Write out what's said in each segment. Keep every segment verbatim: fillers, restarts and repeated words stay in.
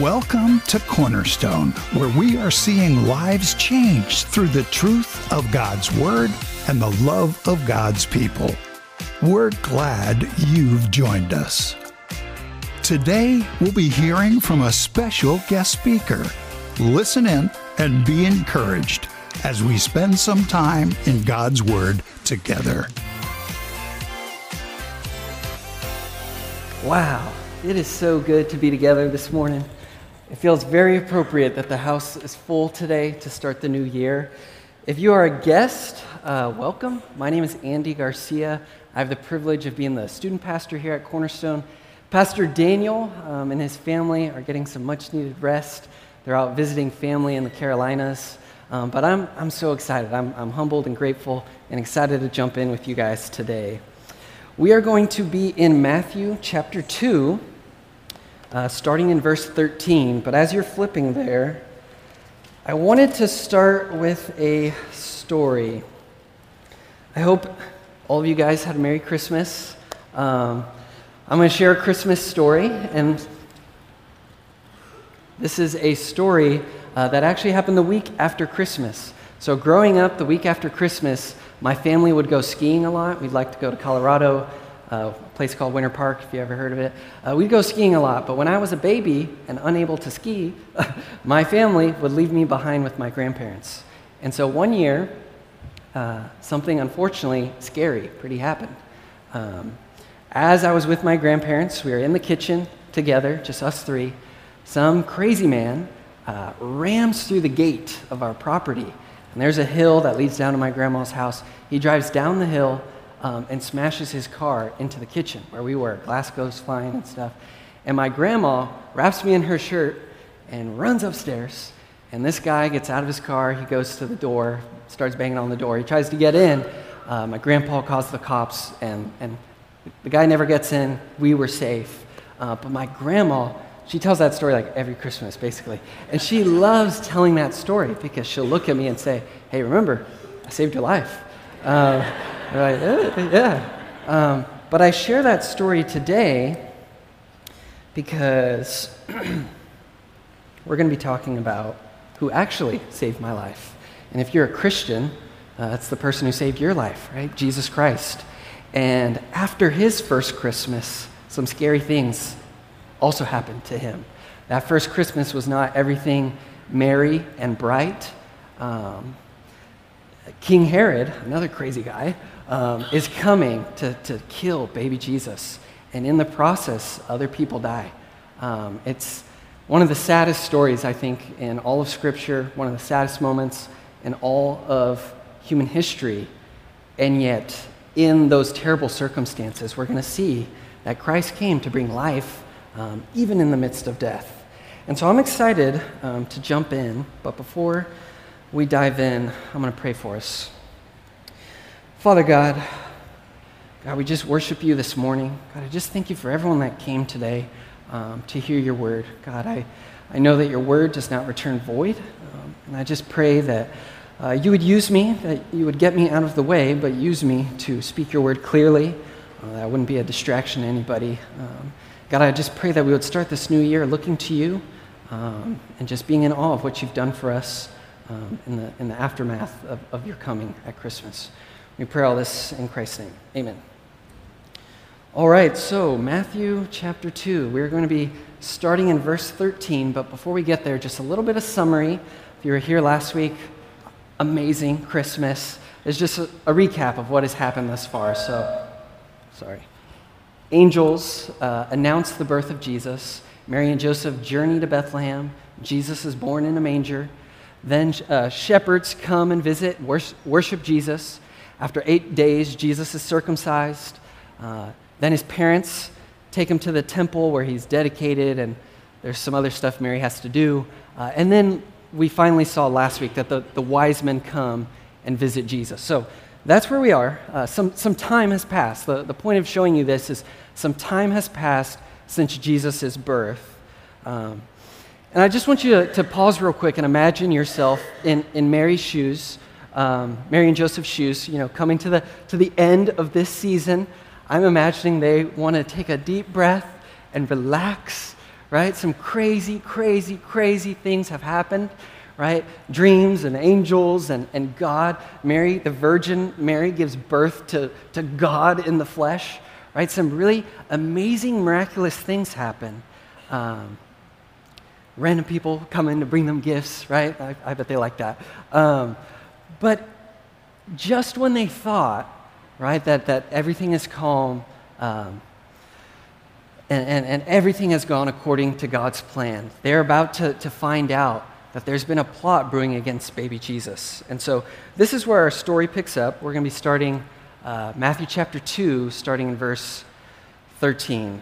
Welcome to Cornerstone, where we are seeing lives changed through the truth of God's Word and the love of God's people. We're glad you've joined us. Today, we'll be hearing from a special guest speaker. Listen in and be encouraged as we spend some time in God's Word together. Wow, it is so good to be together this morning. It feels very appropriate that the house is full today to start the new year. If you are a guest, uh, welcome. My name is Andy Garcia. I have the privilege of being the student pastor here at Cornerstone. Pastor Daniel um, and his family are getting some much-needed rest. They're out visiting family in the Carolinas. Um, but I'm I'm so excited. I'm, I'm humbled and grateful and excited to jump in with you guys today. We are going to be in Matthew chapter two, uh, starting in verse thirteen. But as you're flipping there, I wanted to start with a story. I hope all of you guys had a Merry Christmas. Um, I'm going to share a Christmas story, and this is a story uh, that actually happened the week after Christmas. So growing up, the week after Christmas, my family would go skiing a lot. We'd like to go to Colorado, uh, a place called Winter Park, if you ever heard of it. Uh, we'd go skiing a lot, but when I was a baby and unable to ski, my family would leave me behind with my grandparents. And so one year, uh, something unfortunately scary pretty happened. Um, as I was with my grandparents, we were in the kitchen together, just us three. Some crazy man uh, rams through the gate of our property. And there's a hill that leads down to my grandma's house. He drives down the hill um, and smashes his car into the kitchen where we were. Glass goes flying and stuff. And my grandma wraps me in her shirt and runs upstairs. And this guy gets out of his car. He goes to the door, starts banging on the door. He tries to get in. Uh, my grandpa calls the cops, and, and the guy never gets in. We were safe. Uh, but my grandma, she tells that story like every Christmas, basically. And she loves telling that story because she'll look at me and say, hey, remember, I saved your life. Um, like, eh, yeah. Um, but I share that story today because we're going to be talking about who actually saved my life. And if you're a Christian, uh, that's the person who saved your life, right? Jesus Christ. And after his first Christmas, some scary things also happened to him. That first Christmas was not everything merry and bright. Um, King Herod, another crazy guy, um, is coming to, to kill baby Jesus. And in the process, other people die. Um, it's one of the saddest stories, I think, in all of Scripture, one of the saddest moments in all of human history. And yet, in those terrible circumstances, we're going to see that Christ came to bring life Um, even in the midst of death. And so I'm excited um, to jump in, but before we dive in, I'm going to pray for us. Father God, God, we just worship you this morning. God, I just thank you for everyone that came today um, to hear your word. God, I, I know that your word does not return void, um, and I just pray that uh, you would use me, that you would get me out of the way, but use me to speak your word clearly, uh, that I wouldn't be a distraction to anybody. Um, God, I just pray that we would start this new year looking to you um, and just being in awe of what you've done for us um, in the in the aftermath of, of your coming at Christmas. We pray all this in Christ's name. Amen. All right, so Matthew chapter two. We're going to be starting in verse thirteen, but before we get there, just a little bit of summary. If you were here last week, amazing Christmas. It's just a, a recap of what has happened thus far. So, sorry. Angels uh, announce the birth of Jesus. Mary and Joseph journey to Bethlehem. Jesus is born in a manger. Then uh, shepherds come and visit, worship, worship Jesus. After eight days, Jesus is circumcised. Uh, then his parents take him to the temple where he's dedicated, and there's some other stuff Mary has to do. Uh, and then we finally saw last week that the, the wise men come and visit Jesus. So that's where we are. Uh, some, some time has passed. The, the point of showing you this is some time has passed since Jesus' birth. Um, and I just want you to, to pause real quick and imagine yourself in, in Mary's shoes, um, Mary and Joseph's shoes, you know, coming to the, to the end of this season. I'm imagining they want to take a deep breath and relax, right? Some crazy, crazy, crazy things have happened, right? Dreams and angels and, and God. Mary, the Virgin Mary, gives birth to, to God in the flesh, right? Some really amazing, miraculous things happen. Um, random people come in to bring them gifts, right? I, I bet they like that. Um, but just when they thought, right, that, that everything is calm, um, and, and, and everything has gone according to God's plan, they're about to, to find out that there's been a plot brewing against baby Jesus. And so this is where our story picks up. We're going to be starting uh, Matthew chapter two, starting in verse thirteen.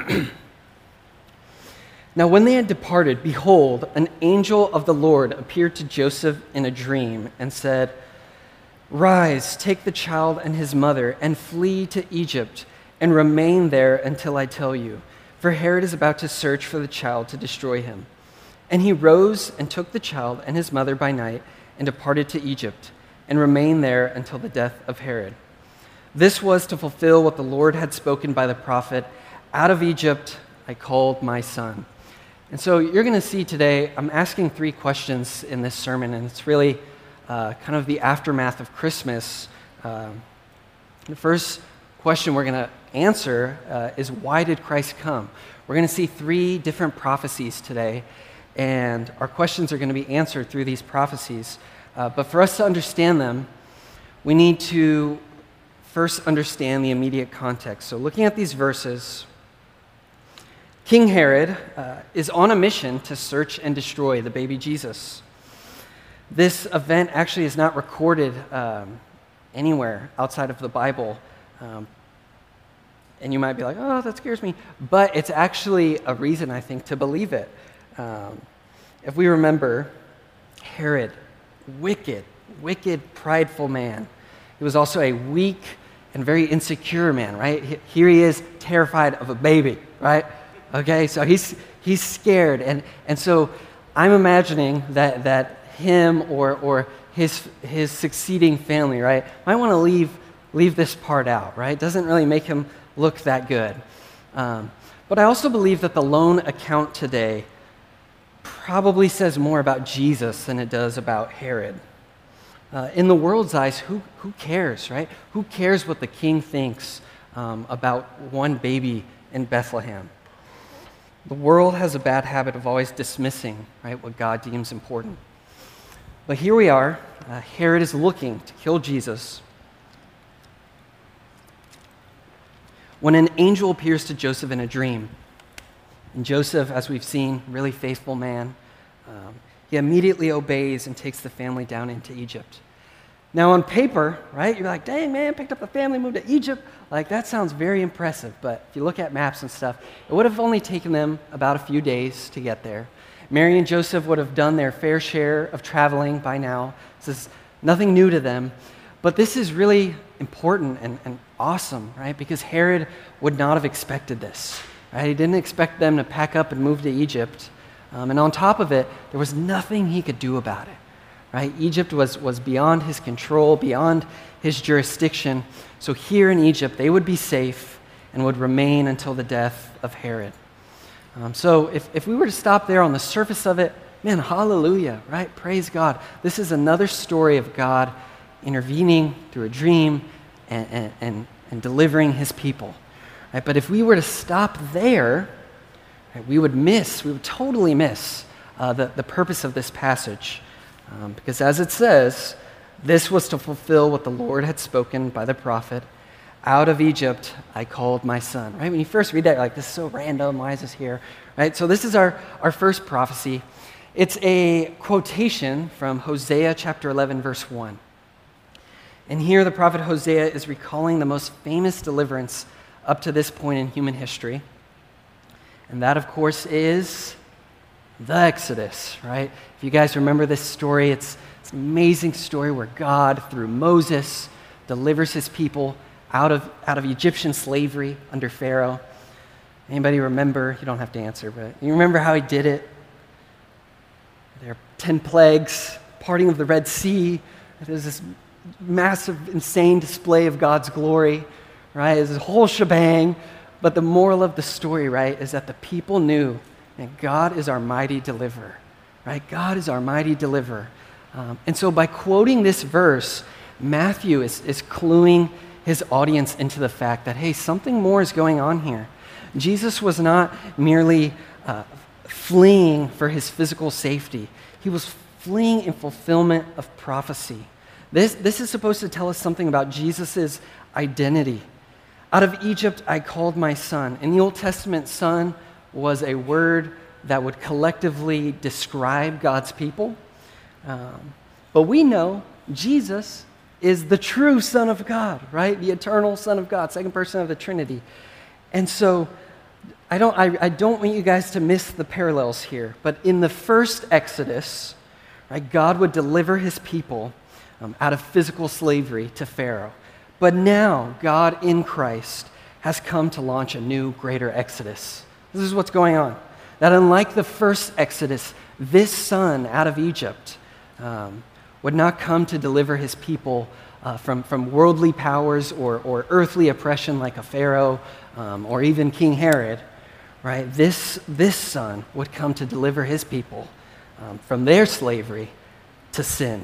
Now when they had departed, behold, an angel of the Lord appeared to Joseph in a dream and said, "Rise, take the child and his mother, and flee to Egypt, and remain there until I tell you, for Herod is about to search for the child to destroy him." And he rose and took the child and his mother by night and departed to Egypt, and remained there until the death of Herod. This was to fulfill what the Lord had spoken by the prophet, "Out of Egypt I called my son." And so you're going to see today, I'm asking three questions in this sermon, and it's really uh, kind of the aftermath of Christmas. Um, the first question we're going to answer uh, is, why did Christ come? We're going to see three different prophecies today, and our questions are going to be answered through these prophecies. Uh, but for us to understand them, we need to first understand the immediate context. So looking at these verses, King Herod uh, is on a mission to search and destroy the baby Jesus. This event actually is not recorded um, anywhere outside of the Bible. Um, and you might be like, "Oh, that scares me." But it's actually a reason, I think, to believe it. Um, if we remember, Herod, wicked, wicked, prideful man. He was also a weak and very insecure man, right? Here he is, terrified of a baby, right? Okay, so he's he's scared, and and so I'm imagining that that him or or his his succeeding family, right, might want to leave leave this part out, right? Doesn't really make him look that good. Um, but I also believe that the lone account today probably says more about Jesus than it does about Herod. Uh, in the world's eyes, who who cares, right? Who cares what the king thinks um, about one baby in Bethlehem? The world has a bad habit of always dismissing, right, what God deems important. But here we are. Uh, Herod is looking to kill Jesus when an angel appears to Joseph in a dream. And Joseph, as we've seen, really faithful man, um, he immediately obeys and takes the family down into Egypt. Now on paper, right, you're like, "Dang, man, picked up the family, moved to Egypt." Like, that sounds very impressive. But if you look at maps and stuff, it would have only taken them about a few days to get there. Mary and Joseph would have done their fair share of traveling by now. This is nothing new to them. But this is really important and, and awesome, right? Because Herod would not have expected this, right? He didn't expect them to pack up and move to Egypt. Um, and on top of it, there was nothing he could do about it. Right? Egypt was, was beyond his control, beyond his jurisdiction. So here in Egypt, they would be safe and would remain until the death of Herod. Um, so if, if we were to stop there on the surface of it, man, hallelujah, right? Praise God. This is another story of God intervening through a dream and, and, and, and delivering his people. Right? But if we were to stop there, right, we would miss, we would totally miss uh, the, the purpose of this passage. Um, because as it says, this was to fulfill what the Lord had spoken by the prophet, "Out of Egypt I called my son." Right? When you first read that, you're like, "This is so random. Why is this here?" Right? So this is our, our first prophecy. It's a quotation from Hosea chapter eleven, verse one. And here the prophet Hosea is recalling the most famous deliverance up to this point in human history. And that, of course, is the Exodus, right? If you guys remember this story, it's, it's an amazing story where God, through Moses, delivers his people out of, out of Egyptian slavery under Pharaoh. Anybody remember? You don't have to answer, but you remember how he did it? There are ten plagues, parting of the Red Sea. There's this massive, insane display of God's glory, right? It's a whole shebang. But the moral of the story, right, is that the people knew And God is our mighty deliverer, right? God is our mighty deliverer. Um, and so by quoting this verse, Matthew is, is cluing his audience into the fact that, hey, something more is going on here. Jesus was not merely uh, fleeing for his physical safety. He was fleeing in fulfillment of prophecy. This, this is supposed to tell us something about Jesus' identity. Out of Egypt I called my son. In the Old Testament, son was a word that would collectively describe God's people. Um, but we know Jesus is the true Son of God, right? The eternal Son of God, second person of the Trinity. And so I don't, I, I don't want you guys to miss the parallels here, but in the first Exodus, right, God would deliver his people um, out of physical slavery to Pharaoh. But now God in Christ has come to launch a new, greater Exodus. This is what's going on. That unlike the first Exodus, this son out of Egypt um, would not come to deliver his people uh, from, from worldly powers or, or earthly oppression like a Pharaoh um, or even King Herod, right? This, this son would come to deliver his people um, from their slavery to sin,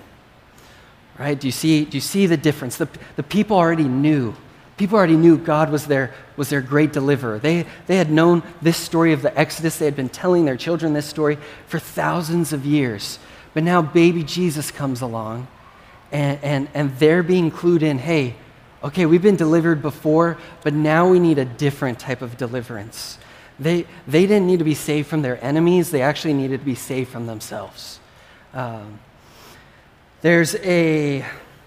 right? Do you see, do you see the difference? The, the people already knew. People already knew God was their, was their great deliverer. They, they had known this story of the Exodus. They had been telling their children this story for thousands of years. But now baby Jesus comes along, and, and, and they're being clued in, hey, okay, we've been delivered before, but now we need a different type of deliverance. They, they didn't need to be saved from their enemies. They actually needed to be saved from themselves. Um, there's a...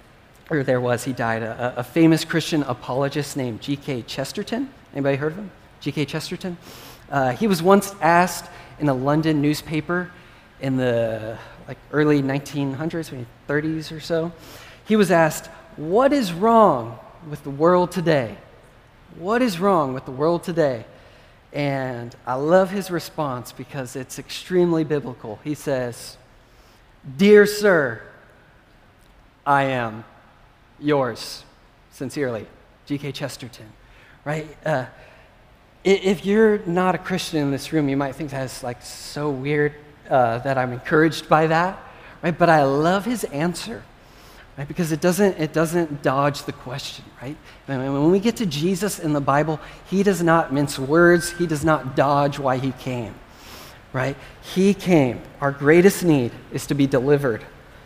or there was, he died, a, a famous Christian apologist named G K Chesterton. Anybody heard of him? G K Chesterton? Uh, he was once asked in a London newspaper in the like early nineteen hundreds, maybe thirties or so. He was asked, what is wrong with the world today? What is wrong with the world today? And I love his response because it's extremely biblical. He says, "Dear sir, I am yours, sincerely, G K Chesterton," right? Uh, if you're not a Christian in this room, you might think that's like so weird uh, that I'm encouraged by that, right? But I love his answer, right? Because it doesn't it doesn't dodge the question, right? When we get to Jesus in the Bible, he does not mince words. He does not dodge why he came, right? He came. Our greatest need is to be delivered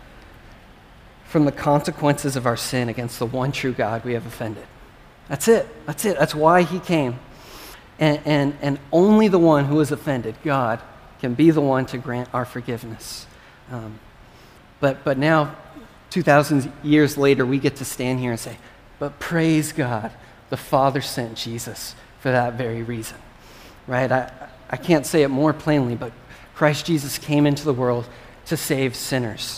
from the consequences of our sin against the one true God we have offended. That's it. That's it. That's why he came. And, and, and only the one who is offended, God, can be the one to grant our forgiveness. Um, but, but now, two thousand years later, we get to stand here and say, but praise God, the Father sent Jesus for that very reason. Right? I, I can't say it more plainly, but Christ Jesus came into the world to save sinners.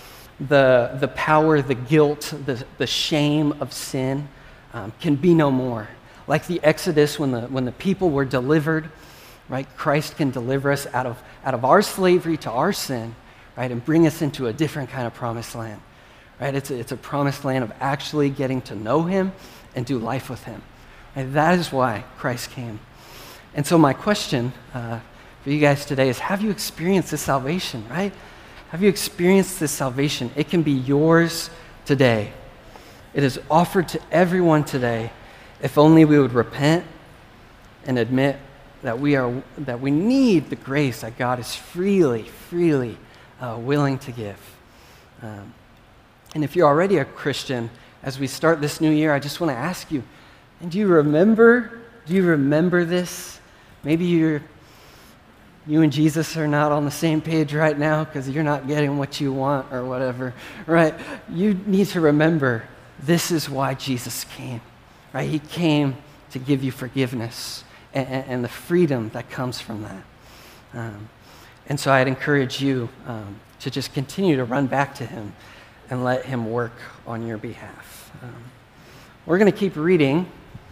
The, the power, the guilt, the, the shame of sin um, can be no more. Like the Exodus, when the, when the people were delivered, right? Christ can deliver us out of, out of our slavery to our sin, right? And bring us into a different kind of promised land, right? It's a, it's a promised land of actually getting to know him and do life with him. Right? That is why Christ came. And so my question uh, for you guys today is, have you experienced this salvation, right? Have you experienced this salvation? It can be yours today. It is offered to everyone today if only we would repent and admit that we are that we need the grace that God is freely, freely uh, willing to give. Um, and if you're already a Christian, as we start this new year, I just want to ask you, and do you remember, do you remember this? Maybe you're You and Jesus are not on the same page right now because you're not getting what you want or whatever, right? You need to remember this is why Jesus came, right? He came to give you forgiveness and, and the freedom that comes from that. Um, and so I'd encourage you um, to just continue to run back to him and let him work on your behalf. Um, we're going to keep reading.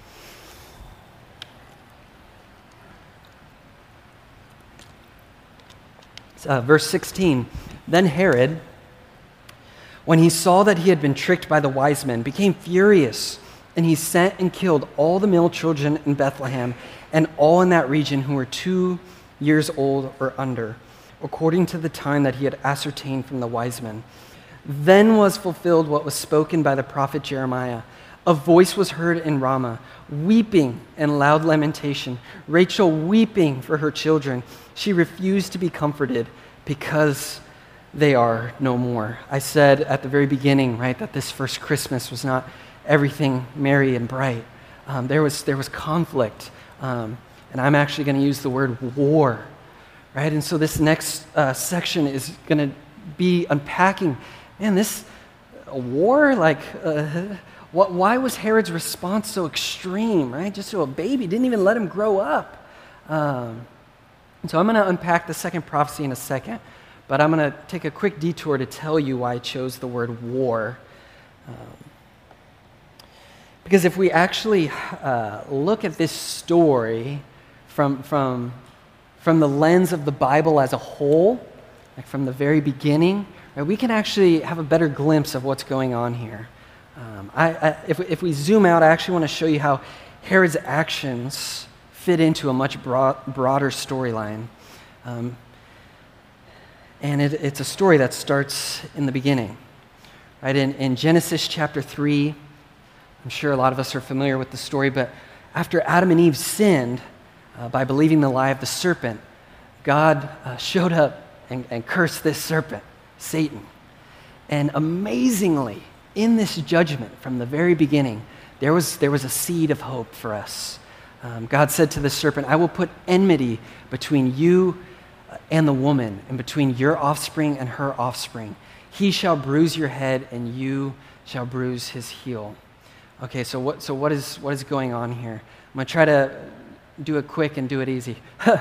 Uh, verse sixteen, then Herod, when he saw that he had been tricked by the wise men, became furious, and he sent and killed all the male children in Bethlehem and all in that region who were two years old or under, according to the time that he had ascertained from the wise men. Then was fulfilled what was spoken by the prophet Jeremiah. A voice was heard in Ramah, weeping and loud lamentation, Rachel weeping for her children. She refused to be comforted because they are no more. I said at the very beginning, right, that this first Christmas was not everything merry and bright. Um, there was there was conflict, um, and I'm actually going to use the word war, right? And so this next uh, section is going to be unpacking, man, this a war, like, uh, what? Why was Herod's response so extreme, right? Just to a baby, didn't even let him grow up. Um, and so I'm going to unpack the second prophecy in a second, but I'm going to take a quick detour to tell you why I chose the word war. Um, Because if we actually uh, look at this story from, from, from the lens of the Bible as a whole, like from the very beginning, right, we can actually have a better glimpse of what's going on here. Um, I, I, if, if we zoom out, I actually want to show you how Herod's actions fit into a much broad, broader storyline. Um, and it, it's a story that starts in the beginning. Right? In, in Genesis chapter three, I'm sure a lot of us are familiar with the story, but after Adam and Eve sinned uh, by believing the lie of the serpent, God uh, showed up and, and cursed this serpent, Satan. And amazingly, in this judgment from the very beginning, there was, there was a seed of hope for us. Um, God said to the serpent, I will put enmity between you and the woman, and between your offspring and her offspring. He shall bruise your head, and you shall bruise his heel. Okay, so what so what is what is going on here? I'm going to try to do it quick and do it easy.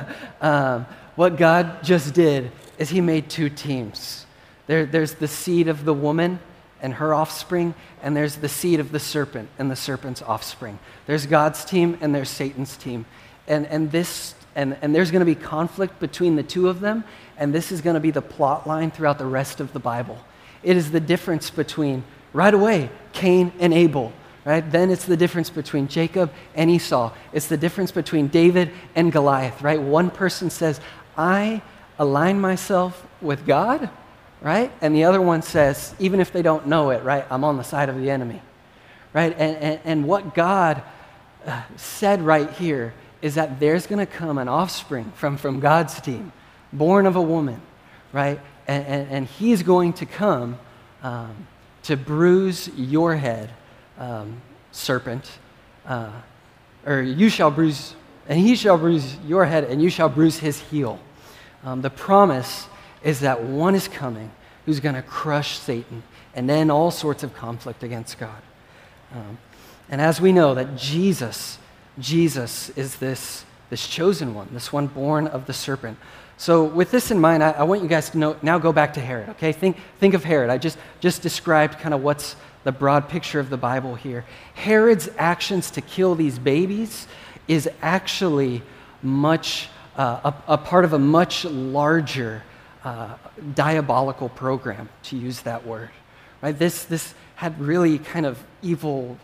um, what God just did is he made two teams. There, there's the seed of the woman and her offspring, and there's the seed of the serpent and the serpent's offspring. There's God's team and there's Satan's team. And and this and, and there's going to be conflict between the two of them, and this is going to be the plot line throughout the rest of the Bible. It is the difference between, right away, Cain and Abel. Right? Then it's the difference between Jacob and Esau. It's the difference between David and Goliath, right? One person says, I align myself with God, right? And the other one says, even if they don't know it, right, I'm on the side of the enemy, right? And, and, and what God uh, said right here is that there's going to come an offspring from, from God's team, born of a woman, right? And, and, and he's going to come um, to bruise your head, Um, serpent, uh, or you shall bruise, and he shall bruise your head, and you shall bruise his heel. Um, the promise is that one is coming who's going to crush Satan and end all sorts of conflict against God. Um, and as we know that Jesus, Jesus is this, this chosen one, this one born of the serpent. So with this in mind, I, I want you guys to know, now go back to Herod, okay? Think, think of Herod. I just, just described kind of what's the broad picture of the Bible here. Herod's actions to kill these babies is actually much, uh, a, a part of a much larger uh, diabolical program, to use that word. Right? This, this had really kind of evil,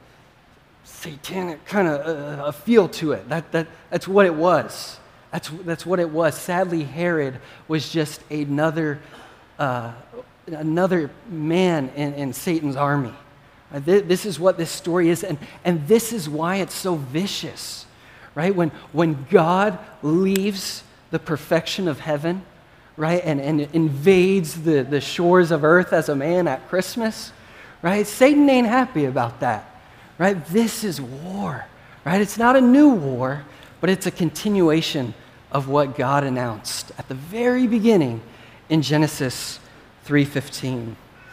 satanic kind of uh, a feel to it. That, that, that's what it was. That's, that's what it was. Sadly, Herod was just another, uh, another man in, in Satan's army. Uh, th- this is what this story is, and, and this is why it's so vicious, right? When, when God leaves the perfection of heaven, right, and, and invades the, the shores of earth as a man at Christmas, right? Satan ain't happy about that, right? This is war, right? It's not a new war, but it's a continuation of what God announced at the very beginning in Genesis three fifteen.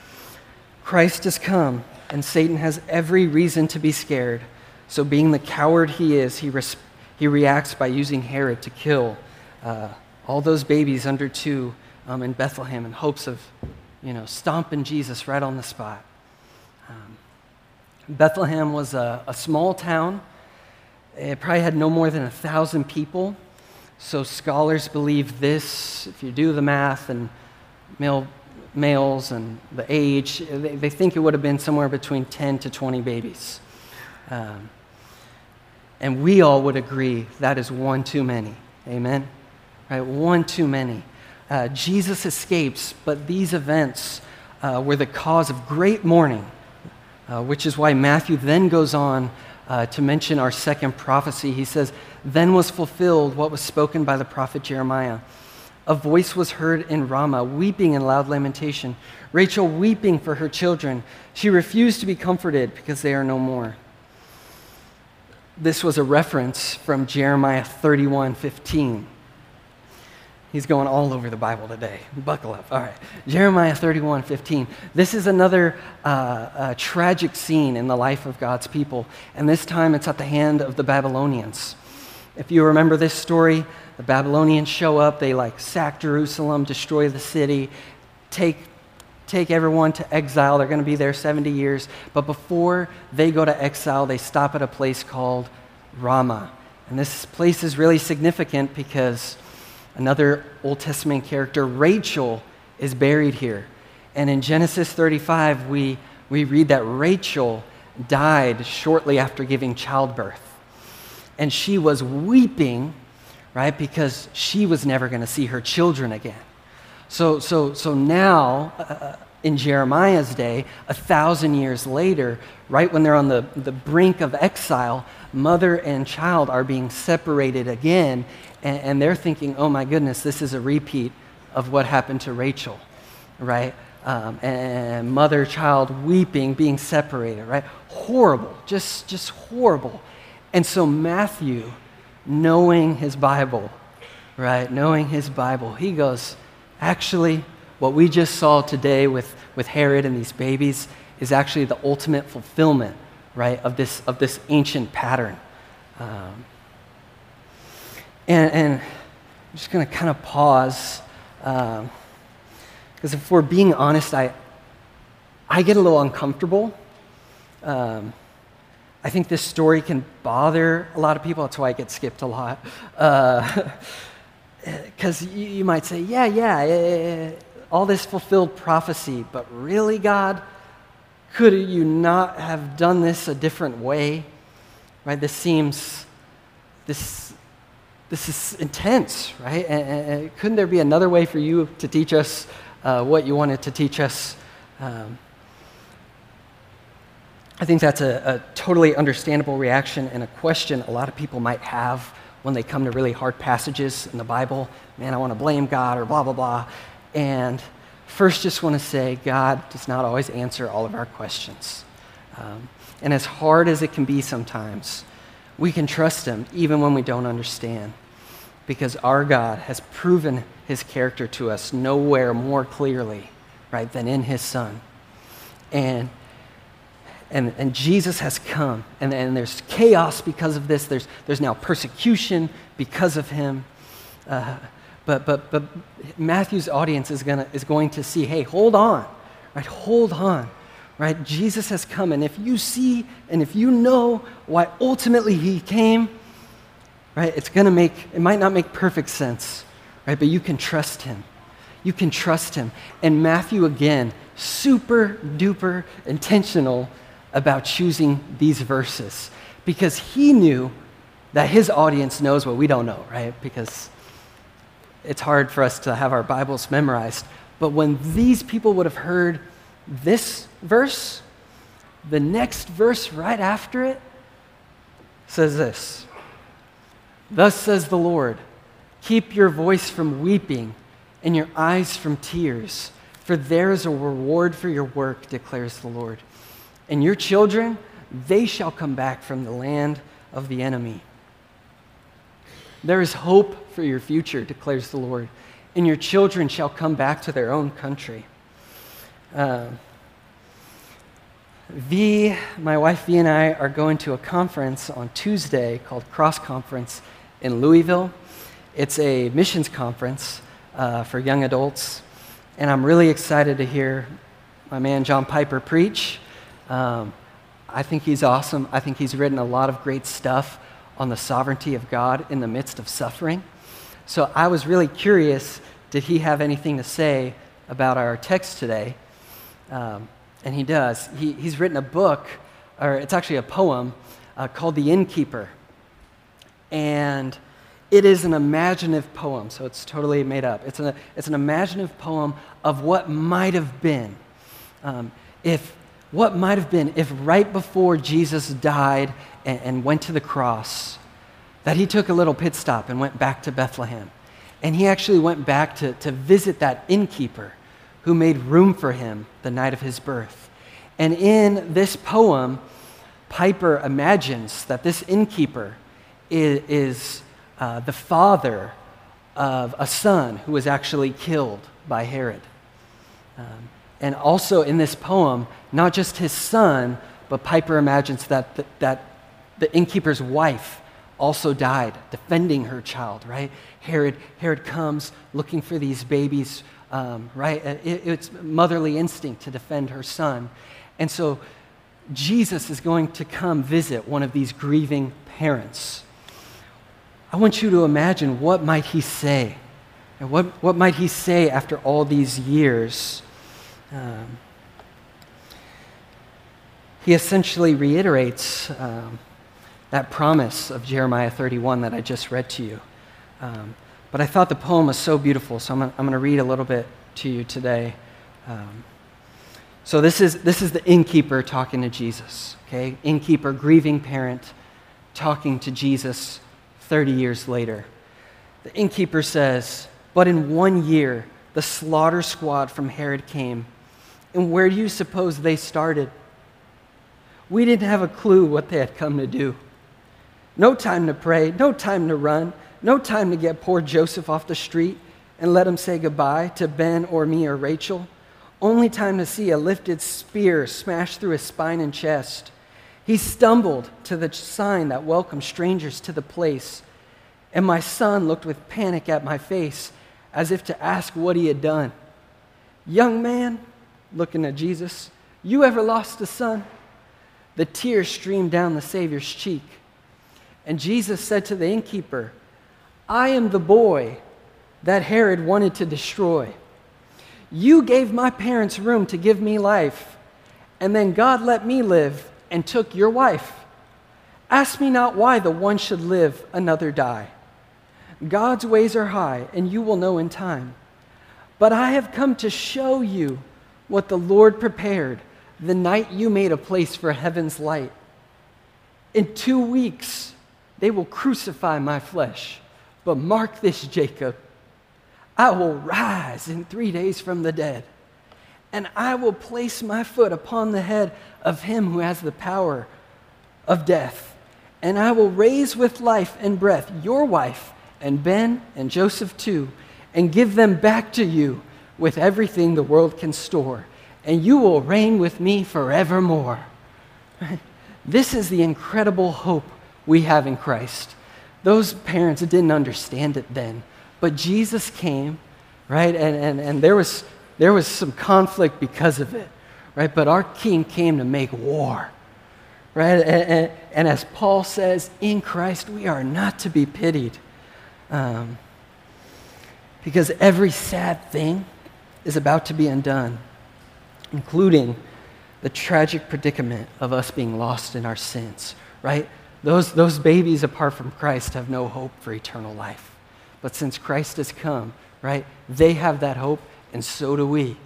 Christ has come, and Satan has every reason to be scared. So being the coward he is, he, res- he reacts by using Herod to kill uh, all those babies under two um, in Bethlehem in hopes of, you know, stomping Jesus right on the spot. Um, Bethlehem was a, a small town. It probably had no more than a thousand people. So scholars believe this, if you do the math and male, males and the age, they, they think it would have been somewhere between ten to twenty babies. Um, and we all would agree that is one too many. Amen? right? One too many. Uh, Jesus escapes, but these events uh, were the cause of great mourning, uh, which is why Matthew then goes on uh, to mention our second prophecy. He says, "Then was fulfilled what was spoken by the prophet Jeremiah. A voice was heard in Ramah, weeping in loud lamentation, Rachel weeping for her children. She refused to be comforted because they are no more." This was a reference from Jeremiah thirty-one fifteen. He's going all over the Bible today. Buckle up. All right. Jeremiah thirty-one fifteen. This is another uh, uh, tragic scene in the life of God's people, and this time it's at the hand of the Babylonians. If you remember this story, the Babylonians show up, they like sack Jerusalem, destroy the city, take, take everyone to exile. They're going to be there seventy years. But before they go to exile, they stop at a place called Ramah. And this place is really significant because another Old Testament character, Rachel, is buried here. And in Genesis thirty-five, we, we read that Rachel died shortly after giving childbirth. And she was weeping, right, because she was never going to see her children again. So, so, so now, uh, in Jeremiah's day, a thousand years later, right when they're on the, the brink of exile, mother and child are being separated again, and, and they're thinking, oh my goodness, this is a repeat of what happened to Rachel, right? Um, and mother, child weeping, being separated, right? Horrible, just, just horrible. And so Matthew, knowing his Bible, right, knowing his Bible, he goes, actually, what we just saw today with, with Herod and these babies is actually the ultimate fulfillment, right, of this, of this ancient pattern. Um, and, and I'm just going to kind of pause, because um, if we're being honest, I, I get a little uncomfortable. Um, I think this story can bother a lot of people. That's why it gets skipped a lot. Because uh, you, you might say, yeah, yeah, eh, all this fulfilled prophecy, but really, God, could you not have done this a different way? Right? This seems, this, this is intense, right? And, and couldn't there be another way for you to teach us uh, what you wanted to teach us? Um, I think that's a, a totally understandable reaction and a question a lot of people might have when they come to really hard passages in the Bible. Man, I want to blame God or blah, blah, blah. And first, just want to say God does not always answer all of our questions. Um, and as hard as it can be sometimes, we can trust him even when we don't understand, because our God has proven his character to us nowhere more clearly, right, than in his Son. And And, and Jesus has come, and, and there's chaos because of this. There's, there's now persecution because of him. Uh, but, but, but Matthew's audience is, gonna, is going to see, hey, hold on, right? Hold on, right? Jesus has come, and if you see and if you know why ultimately he came, right, it's going to make, it might not make perfect sense, right? But you can trust him. You can trust him. And Matthew, again, super duper intentional about choosing these verses, because he knew that his audience knows what we don't know, right? Because it's hard for us to have our Bibles memorized. But when these people would have heard this verse, the next verse right after it says this: "Thus says the Lord, keep your voice from weeping and your eyes from tears, for there is a reward for your work, declares the Lord. And your children, they shall come back from the land of the enemy. There is hope for your future, declares the Lord, and your children shall come back to their own country." Uh, V, my wife V and I are going to a conference on Tuesday called Cross Conference in Louisville. It's a missions conference uh, for young adults, and I'm really excited to hear my man John Piper preach. Um, I think he's awesome. I think he's written a lot of great stuff on the sovereignty of God in the midst of suffering. So I was really curious, did he have anything to say about our text today? Um, and he does. He, he's written a book, or it's actually a poem, uh, called The Innkeeper. And it is an imaginative poem, so it's totally made up. It's, a, it's an imaginative poem of what might have been. Um, if what might have been if right before Jesus died and, and went to the cross, that he took a little pit stop and went back to Bethlehem. And he actually went back to, to visit that innkeeper who made room for him the night of his birth. And in this poem, Piper imagines that this innkeeper is, is uh, the father of a son who was actually killed by Herod. Um, and also in this poem, not just his son, but Piper imagines that the, that the innkeeper's wife also died defending her child, right? Herod, Herod comes looking for these babies, um, right? It, it's motherly instinct to defend her son. And so Jesus is going to come visit one of these grieving parents. I want you to imagine, what might he say? And what, what might he say after all these years? Um, he essentially reiterates um, that promise of Jeremiah thirty-one that I just read to you. Um, but I thought the poem was so beautiful, so I'm, I'm going to read a little bit to you today. Um, so this is, this is the innkeeper talking to Jesus, okay? Innkeeper, grieving parent, talking to Jesus thirty years later. The innkeeper says, "But in one year, the slaughter squad from Herod came. And where do you suppose they started? We didn't have a clue what they had come to do. No time to pray, no time to run, no time to get poor Joseph off the street and let him say goodbye to Ben or me or Rachel. Only time to see a lifted spear smash through his spine and chest. He stumbled to the sign that welcomed strangers to the place, and my son looked with panic at my face as if to ask what he had done. Young man," looking at Jesus, "you ever lost a son?" The tears streamed down the Savior's cheek. And Jesus said to the innkeeper, "I am the boy that Herod wanted to destroy. You gave my parents room to give me life, and then God let me live and took your wife. Ask me not why the one should live, another die. God's ways are high, and you will know in time. But I have come to show you what the Lord prepared the night you made a place for heaven's light. In two weeks, they will crucify my flesh. But mark this, Jacob, I will rise in three days from the dead, and I will place my foot upon the head of him who has the power of death, and I will raise with life and breath your wife and Ben and Joseph too, and give them back to you with everything the world can store, and you will reign with me forevermore." This is the incredible hope we have in Christ. Those parents didn't understand it then, but Jesus came, right? And, and, and there was, there was some conflict because of it, right? But our King came to make war, right? And, and, and as Paul says, in Christ we are not to be pitied, um, because every sad thing is about to be undone, including the tragic predicament of us being lost in our sins, right? Those, those babies apart from Christ have no hope for eternal life. But since Christ has come, right, they have that hope, and so do we.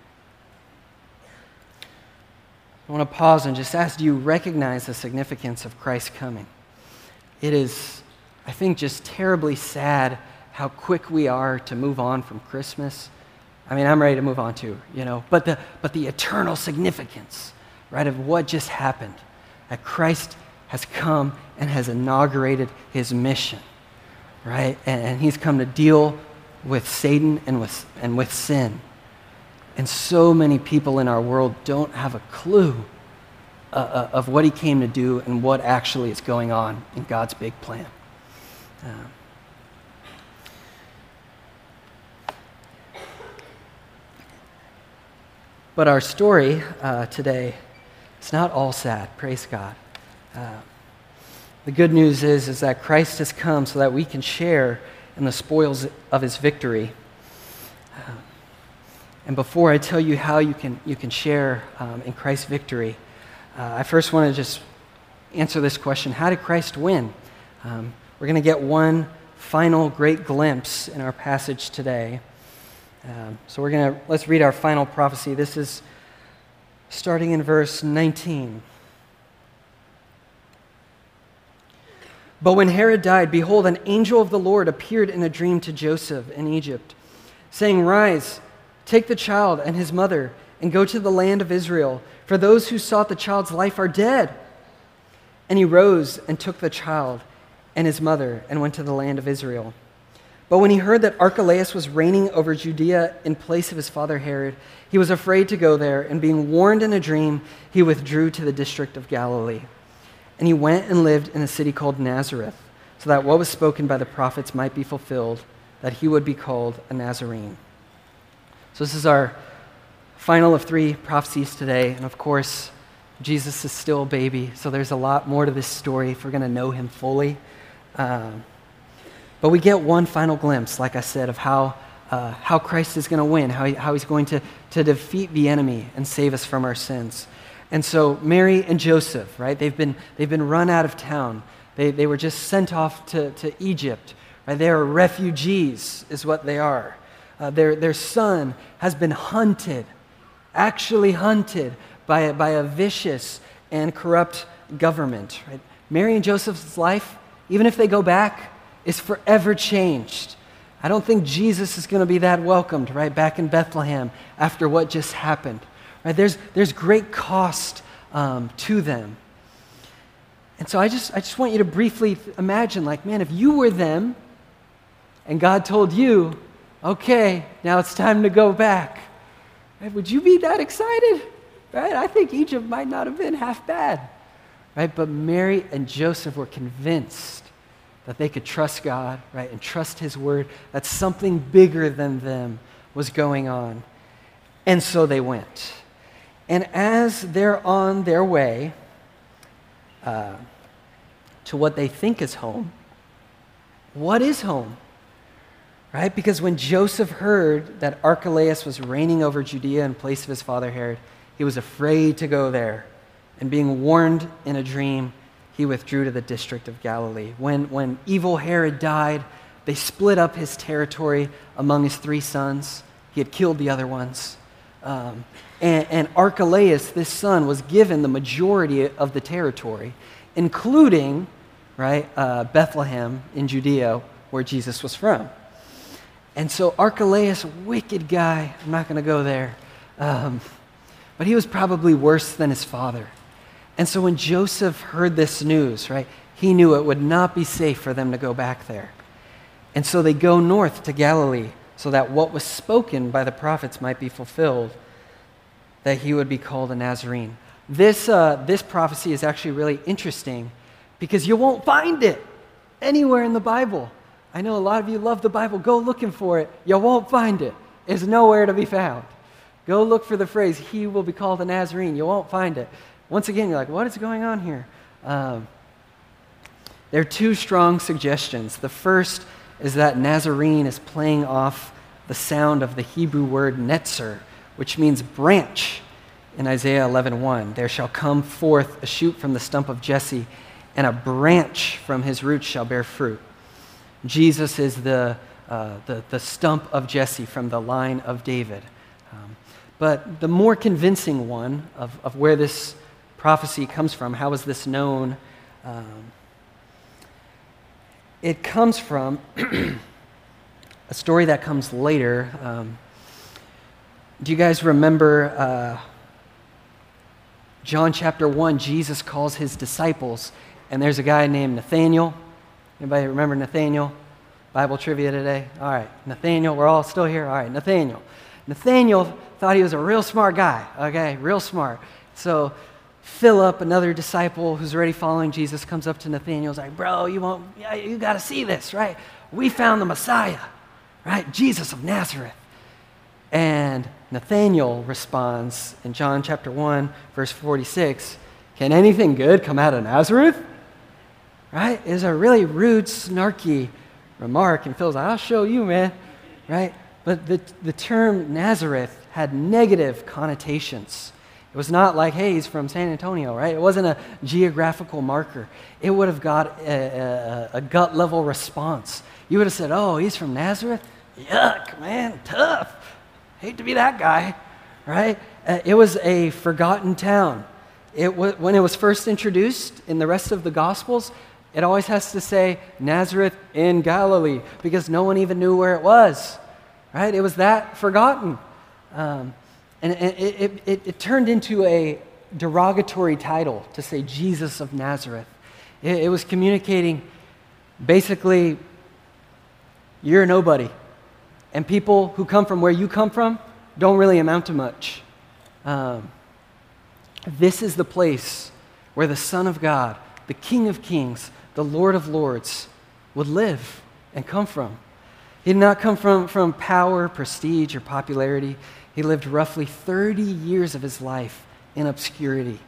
I want to pause and just ask, do you recognize the significance of Christ coming? It is, I think, just terribly sad how quick we are to move on from Christmas. I mean, I'm ready to move on too, you know, but the, but the eternal significance, right, of what just happened, that Christ has come and has inaugurated his mission, right? And, and he's come to deal with Satan and with, and with sin. And so many people in our world don't have a clue uh, of what he came to do and what actually is going on in God's big plan. Um, but our story uh, today, it's not all sad, praise God. Uh, the good news is, is that Christ has come so that we can share in the spoils of his victory. Uh, and before I tell you how you can, you can share um, in Christ's victory, uh, I first want to just answer this question: how did Christ win? Um, we're going to get one final great glimpse in our passage today. Um, so we're going to, let's read our final prophecy. This is starting in verse nineteen. But when Herod died, behold, an angel of the Lord appeared in a dream to Joseph in Egypt, saying, Rise, take the child and his mother, and go to the land of Israel, for those who sought the child's life are dead. And he rose and took the child and his mother and went to the land of Israel. But when he heard that Archelaus was reigning over Judea in place of his father Herod, he was afraid to go there, and being warned in a dream, he withdrew to the district of Galilee. And he went and lived in a city called Nazareth, so that what was spoken by the prophets might be fulfilled, that he would be called a Nazarene. So this is our final of three prophecies today, and of course, Jesus is still a baby, so there's a lot more to this story if we're going to know him fully. Um, but we get one final glimpse, like I said, of how uh, how Christ is going to win, how, he, how he's going to, to defeat the enemy and save us from our sins. And so Mary and Joseph, right, they've been, they've been run out of town. They, they were just sent off to, to Egypt. Right? They are refugees, is what they are. Uh, their, their son has been hunted, actually hunted by a, by a vicious and corrupt government. Right? Mary and Joseph's life, even if they go back, is forever changed. I don't think Jesus is going to be that welcomed, right, back in Bethlehem after what just happened. Right? There's, there's great cost um, to them. And so I just, I just want you to briefly imagine, like, man, if you were them and God told you, okay, now it's time to go back, right, would you be that excited? Right? I think Egypt might not have been half bad. Right? But Mary and Joseph were convinced that they could trust God, right, and trust his word, that something bigger than them was going on. And so they went. And as they're on their way uh, to what they think is home, what is home? Right? Because when Joseph heard that Archelaus was reigning over Judea in place of his father Herod, he was afraid to go there. And being warned in a dream, he withdrew to the district of Galilee. When, when evil Herod died, they split up his territory among his three sons. He had killed the other ones. Um, and, and Archelaus, this son, was given the majority of the territory, including, right, uh, Bethlehem in Judea, where Jesus was from. And so Archelaus, wicked guy, I'm not going to go there, um, but he was probably worse than his father. And so when Joseph heard this news, right, he knew it would not be safe for them to go back there. And so they go north to Galilee so that what was spoken by the prophets might be fulfilled, that he would be called a Nazarene. This, uh, this prophecy is actually really interesting because you won't find it anywhere in the Bible. I know a lot of you love the Bible. Go looking for it. You won't find it. It's nowhere to be found. Go look for the phrase, he will be called a Nazarene. You won't find it. Once again, you're like, what is going on here? Um, there are two strong suggestions. The first is that Nazarene is playing off the sound of the Hebrew word netzer, which means branch in Isaiah eleven one. There shall come forth a shoot from the stump of Jesse, and a branch from his roots shall bear fruit. Jesus is the, uh, the, the stump of Jesse from the line of David. Um, but the more convincing one of, of where this prophecy comes from, how is this known? Um, it comes from a story that comes later. Um, do you guys remember uh, John chapter one? Jesus calls his disciples, and there's a guy named Nathaniel. Anybody remember Nathaniel? Bible trivia today? All right, Nathaniel, we're all still here? All right, Nathaniel. Nathaniel thought he was a real smart guy, okay, real smart. So Philip, another disciple who's already following Jesus, comes up to Nathaniel. He's like, bro, you won't, yeah, you got to see this, right? We found the Messiah, right? Jesus of Nazareth. And Nathaniel responds in John chapter one, verse forty-six, can anything good come out of Nazareth? Right? It's a really rude, snarky remark. And Phil's like, I'll show you, man. Right? But the, the term Nazareth had negative connotations. It was not like, hey, he's from San Antonio, right? It wasn't a geographical marker. It would have got a, a, a gut-level response. You would have said, oh, he's from Nazareth? Yuck, man, tough. Hate to be that guy, right? Uh, it was a forgotten town. It w- when it was first introduced in the rest of the Gospels, it always has to say Nazareth in Galilee because no one even knew where it was, right? It was that forgotten. Um, and it, it, it, it turned into a derogatory title to say Jesus of Nazareth. It, it was communicating basically, you're a nobody. And people who come from where you come from don't really amount to much. Um, this is the place where the Son of God, the King of Kings, the Lord of Lords, would live and come from. He did not come from, from power, prestige, or popularity. He lived roughly thirty years of his life in obscurity.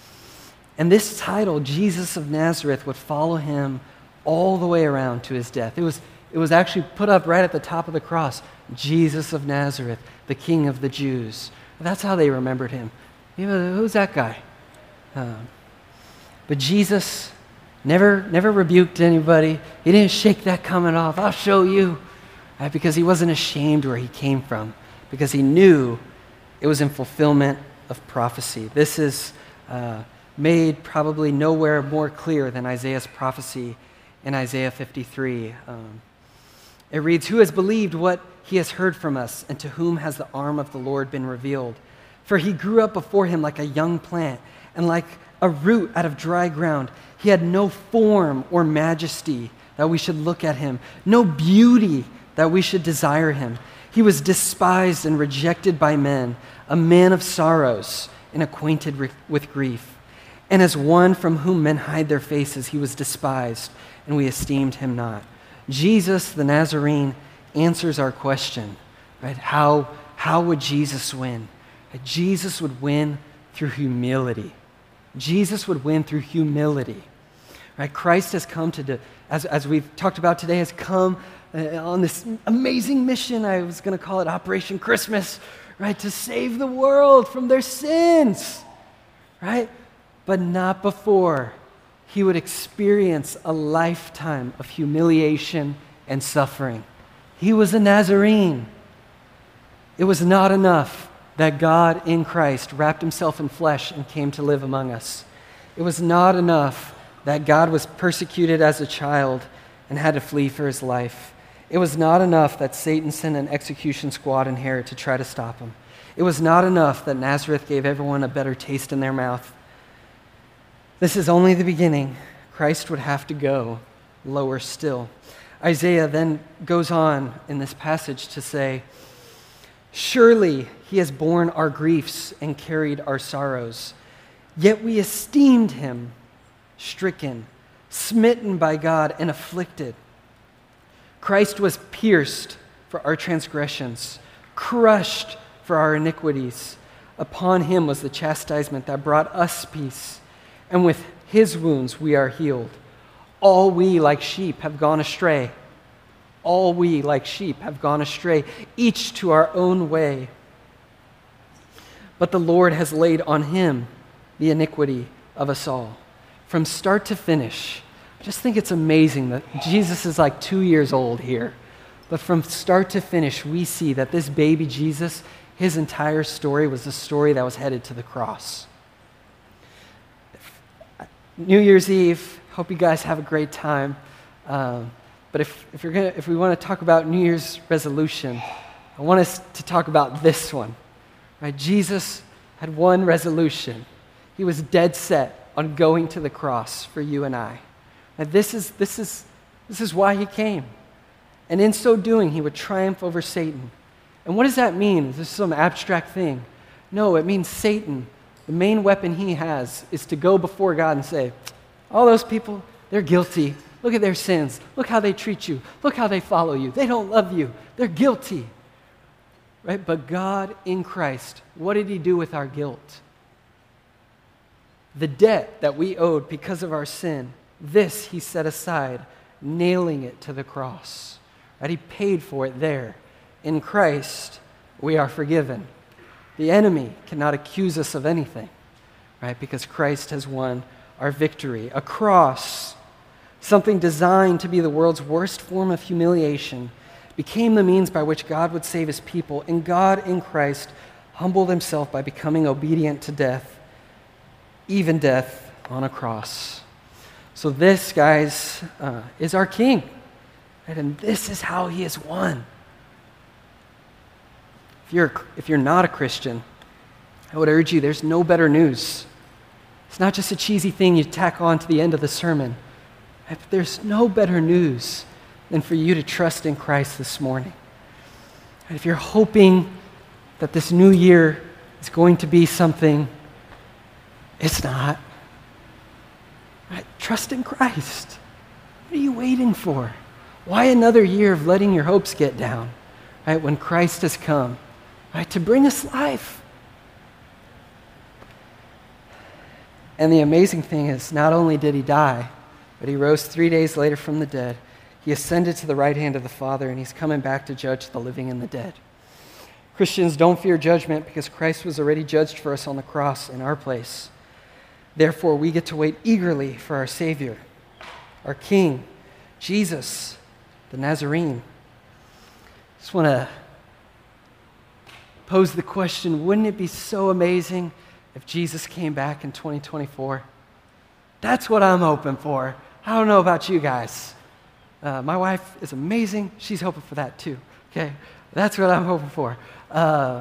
And this title, Jesus of Nazareth, would follow him all the way around to his death. It was, it was actually put up right at the top of the cross, Jesus of Nazareth, the King of the Jews. That's how they remembered him. You know, who's that guy? Um, but Jesus never, never rebuked anybody. He didn't shake that comment off. I'll show you. Right? Because he wasn't ashamed where he came from. Because he knew it was in fulfillment of prophecy. This is uh, made probably nowhere more clear than Isaiah's prophecy in Isaiah fifty-three. Um, it reads, "Who has believed what he has heard from us, and to whom has the arm of the Lord been revealed? For he grew up before him like a young plant, and like a root out of dry ground. He had no form or majesty that we should look at him, no beauty that we should desire him. He was despised and rejected by men, a man of sorrows and acquainted re- with grief. And as one from whom men hide their faces, he was despised, and we esteemed him not." Jesus, the Nazarene, answers our question, right? How, how would Jesus win? Jesus would win through humility. Jesus would win through humility. Right? Christ has come to, do, as, as we've talked about today, has come uh, on this amazing mission. I was going to call it Operation Christmas, right? To save the world from their sins, right? But not before he would experience a lifetime of humiliation and suffering. He was a Nazarene. It was not enough that God in Christ wrapped himself in flesh and came to live among us. It was not enough that God was persecuted as a child and had to flee for his life. It was not enough that Satan sent an execution squad in Herod to try to stop him. It was not enough that Nazareth gave everyone a better taste in their mouth. This is only the beginning. Christ would have to go lower still. Isaiah then goes on in this passage to say, "Surely he has borne our griefs and carried our sorrows. Yet we esteemed him stricken, smitten by God, and afflicted. Christ was pierced for our transgressions, crushed for our iniquities. Upon him was the chastisement that brought us peace, and with his wounds we are healed. All we like sheep have gone astray. All we like sheep have gone astray, each to our own way. But the Lord has laid on him the iniquity of us all." From start to finish, I just think it's amazing that Jesus is like two years old here. But from start to finish, we see that this baby Jesus, his entire story was a story that was headed to the cross. New Year's Eve, hope you guys have a great time. Um, but if, if, you're gonna, if we want to talk about New Year's resolution, I want us to talk about this one. Right? Jesus had one resolution. He was dead set on going to the cross for you and I. And this is, this is, this is why he came. And in so doing, he would triumph over Satan. And what does that mean? Is this some abstract thing? No, it means Satan, the main weapon he has is to go before God and say, all those people, they're guilty. Look at their sins. Look how they treat you. Look how they follow you. They don't love you. They're guilty. Right? But God in Christ, what did he do with our guilt? The debt that we owed because of our sin, this he set aside, nailing it to the cross. Right? He paid for it there. In Christ, we are forgiven. The enemy cannot accuse us of anything, right? Because Christ has won our victory. A cross, something designed to be the world's worst form of humiliation, became the means by which God would save his people. And God in Christ humbled himself by becoming obedient to death, even death on a cross. So this, guys, uh, is our King. Right? And this is how he has won. If you're, if you're not a Christian, I would urge you, there's no better news. It's not just a cheesy thing you tack on to the end of the sermon. Right? But there's no better news than for you to trust in Christ this morning. Right? If you're hoping that this new year is going to be something, it's not. Right? Trust in Christ. What are you waiting for? Why another year of letting your hopes get down? Right? When Christ has come, right, to bring us life. And the amazing thing is, not only did he die, but he rose three days later from the dead. He ascended to the right hand of the Father, and he's coming back to judge the living and the dead. Christians, don't fear judgment because Christ was already judged for us on the cross in our place. Therefore, we get to wait eagerly for our Savior, our King, Jesus, the Nazarene. Just want to pose the question, wouldn't it be so amazing if Jesus came back in twenty twenty-four? That's what I'm hoping for. I don't know about you guys. Uh, my wife is amazing. She's hoping for that too, okay? That's what I'm hoping for. Uh,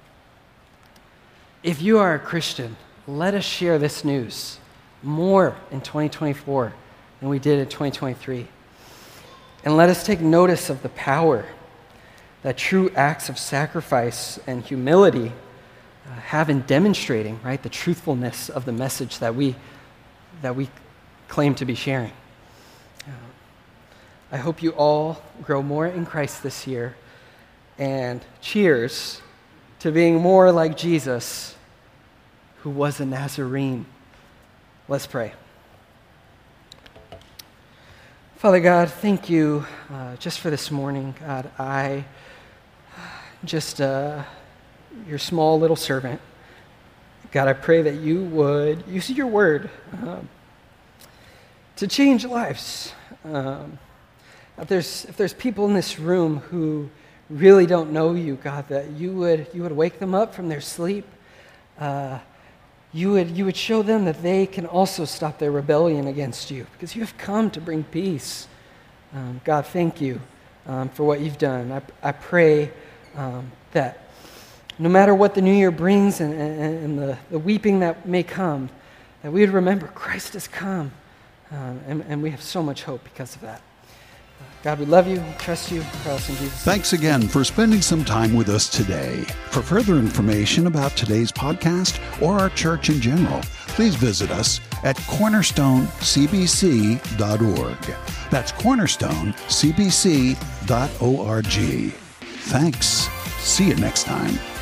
if you are a Christian, let us share this news more in twenty twenty-four than we did in twenty twenty-three. And let us take notice of the power that true acts of sacrifice and humility uh, have in demonstrating, right, the truthfulness of the message that we that we claim to be sharing. Uh, I hope you all grow more in Christ this year, and cheers to being more like Jesus, who was a Nazarene. Let's pray. Father God, thank you uh, just for this morning. God, I just uh, your small little servant. God, I pray that you would use your word um, to change lives. Um, if there's if there's people in this room who really don't know you, God, that you would you would wake them up from their sleep. Uh, you would you would show them that they can also stop their rebellion against you, because you have come to bring peace. Um, God, thank you um, for what you've done. I, I pray um, that no matter what the new year brings and, and, and the, the weeping that may come, that we would remember Christ has come, um, and, and we have so much hope because of that. God, we love you, we trust you, pray us in Jesus' name. Thanks again for spending some time with us today. For further information about today's podcast or our church in general, please visit us at cornerstone c b c dot org. That's cornerstone c b c dot org. Thanks. See you next time.